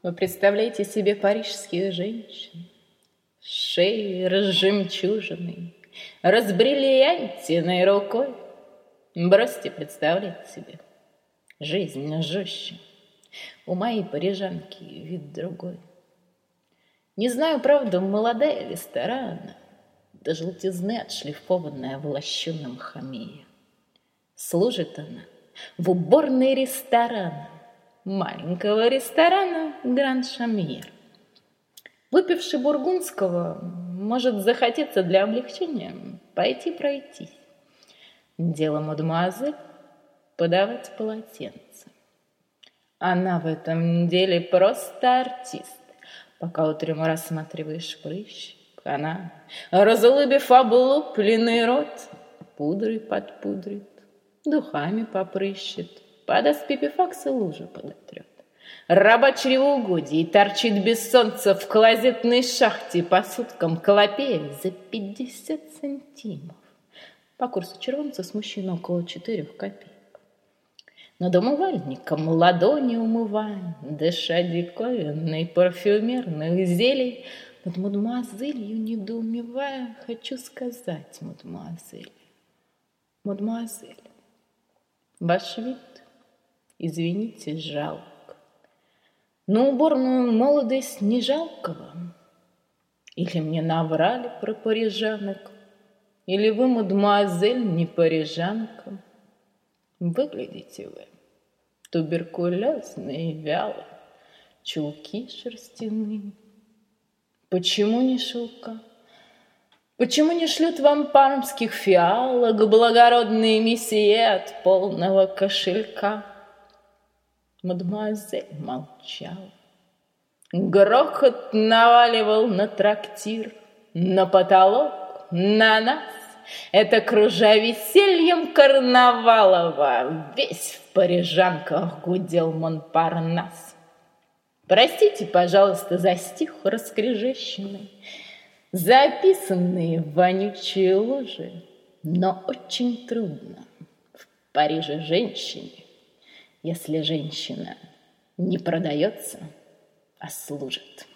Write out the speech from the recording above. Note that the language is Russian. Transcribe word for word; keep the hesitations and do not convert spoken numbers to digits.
Вы представляете себе парижских женщин, шеи разжемчуженной, разбриллиантенной рукой? Бросьте представлять себе. Жизнь жестче. У моей парижанки вид другой. Не знаю, правда, молодая ли старана, до желтизны отшлифованная в лощеном хамее. Служит она в уборной ресторана, маленького ресторана Гранд Шамьер. Выпивший бургундского, может захотеться для облегчения пойти пройтись. Дело мадемуазель подавать полотенце. Она в этом деле просто артист. Пока утром рассматриваешь прыщик, она, разулыбив облупленный рот, пудрой подпудрит, духами попрыщет, подаст пипифакс и лужу подотрет. Раба чревоугодий торчит без солнца в клозетной шахте по суткам клопея за пятьдесят сантимов. По курсу червонца с мужчиной около четырех копеек. Над умывальником ладони умывая, дыша диковинной парфюмерных зелий, над мадемуазелью недоумевая, хочу сказать, мадемуазель, мадемуазель, ваш вид, извините, жалок. Но уборную молодость не жалко вам? Или мне наврали про парижанок? Или вы, мадемуазель, не парижанка? Выглядите вы туберкулезно и вяло, чулки шерстяные. Почему не шелка? Почему не шлют вам пармских фиалок благородные месье от полного кошелька? Мадемуазель молчала. Грохот наваливал на трактир, на потолок, на нас. Это, кружа весельем карнавалова, весь в парижанках гудел Монпарнас. Простите, пожалуйста, за стих раскрежещенный, за описанные вонючие лужи, но очень трудно в Париже женщине, если женщина не продается, а служит.